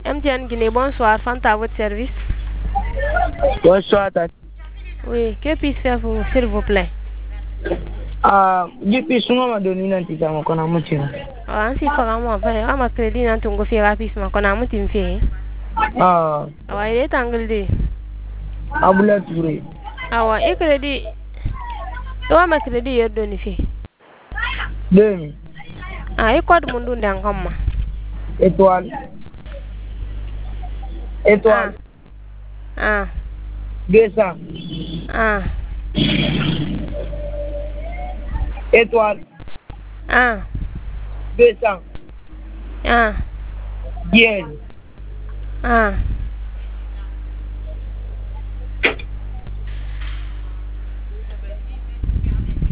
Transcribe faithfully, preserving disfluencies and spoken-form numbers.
M T N Guinée, bonsoir, Fanta à votre service. Bonsoir, tati. Oui, que puis-je faire pour vous, s'il vous plaît? Ah, depuis ce moment donné, non, tu t'as mon amouti. Ah, si vraiment, enfin, à ma crédit, non, tu me fais rapidement, qu'on a mouti me fait. Ah, Ah, il est anglais. Aboula Touré. Ah, ouais, et crédit. Toi, ma crédit, il est donné fait. Deux. Ah, et quoi de mon don d'un comme moi? Étoile. Étoile. Ah. deux cents. Ah. Étoile. Ah. deux cents. Ah. Dièse. Ah.